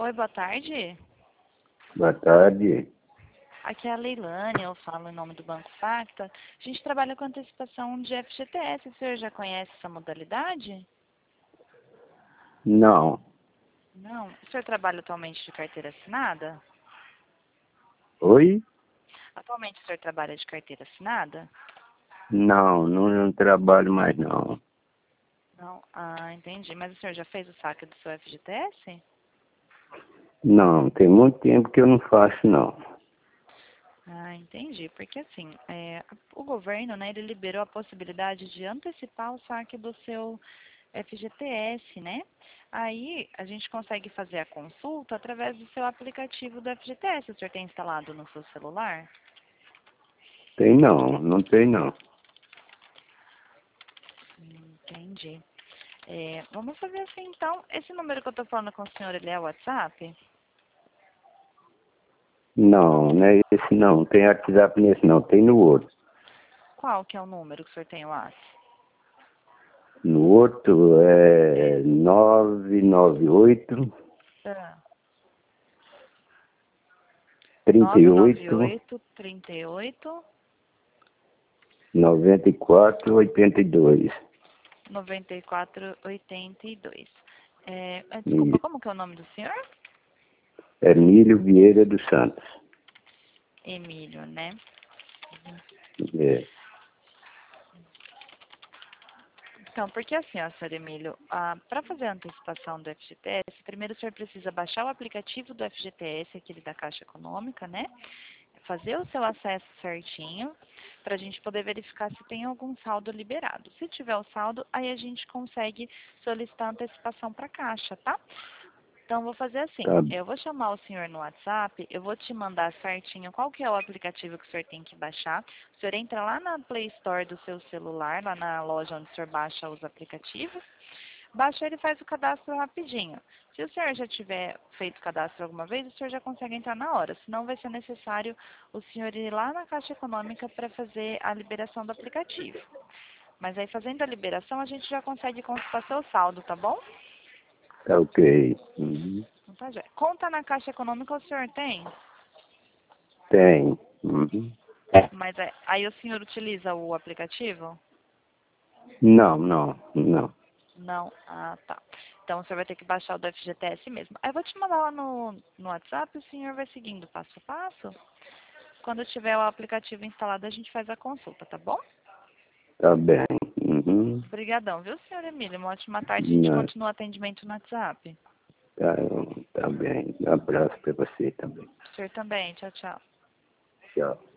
Oi, boa tarde. Boa tarde. Aqui é a Leilane, eu falo em nome do Banco Facta. A gente trabalha com antecipação de FGTS. O senhor já conhece essa modalidade? Não. Não. O senhor trabalha atualmente de carteira assinada? Oi? Atualmente o senhor trabalha de carteira assinada? Não trabalho mais não. Não. Ah, entendi. Mas o senhor já fez o saque do seu FGTS? Não, tem muito tempo que eu não faço não. Ah, entendi. Porque assim, o governo, né, ele liberou a possibilidade de antecipar o saque do seu FGTS, né? Aí a gente consegue fazer a consulta através do seu aplicativo do FGTS. O senhor tem instalado no seu celular? Não tem não. Entendi. Vamos fazer assim então. Esse número que eu estou falando com o senhor, ele é o WhatsApp? Não é esse não. Tem WhatsApp nesse não, tem no outro. Qual que é o número que o senhor tem o WhatsApp? No outro é 998 Ah, 38 998 38 94 82. 9482. Desculpa, Isso. como que é o nome do senhor? Emílio Vieira dos Santos. Emílio, né? É. Então, porque assim, ó, senhor Emílio, para fazer a antecipação do FGTS, primeiro o senhor precisa baixar o aplicativo do FGTS, aquele da Caixa Econômica, né? Fazer o seu acesso certinho, para a gente poder verificar se tem algum saldo liberado. Se tiver o saldo, aí a gente consegue solicitar antecipação para a Caixa, tá? Então, vou fazer assim, Tá, eu vou chamar o senhor no WhatsApp, eu vou te mandar certinho qual que é o aplicativo que o senhor tem que baixar. O senhor entra lá na Play Store do seu celular, lá na loja onde o senhor baixa os aplicativos, baixa ele e faz o cadastro rapidinho. Se o senhor já tiver feito o cadastro alguma vez, o senhor já consegue entrar na hora, senão vai ser necessário o senhor ir lá na Caixa Econômica para fazer a liberação do aplicativo. Mas aí, fazendo a liberação, a gente já consegue consultar seu saldo, tá bom? tá ok. Uhum. Então, tá, joia. Conta na Caixa Econômica o senhor tem? Tem. Uhum. Mas aí o senhor utiliza o aplicativo? Não. Não? Ah, tá. Então o senhor vai ter que baixar o do FGTS mesmo. Aí eu vou te mandar lá no WhatsApp, o senhor vai seguindo passo a passo. Quando tiver o aplicativo instalado, a gente faz a consulta, tá bom? Tá bem. Uhum. Obrigadão, viu, senhor Emílio? Uma ótima tarde. A gente Não, continua o atendimento no WhatsApp. tá, tá bem. Um abraço para você também. O senhor também. Tchau, tchau. Tchau.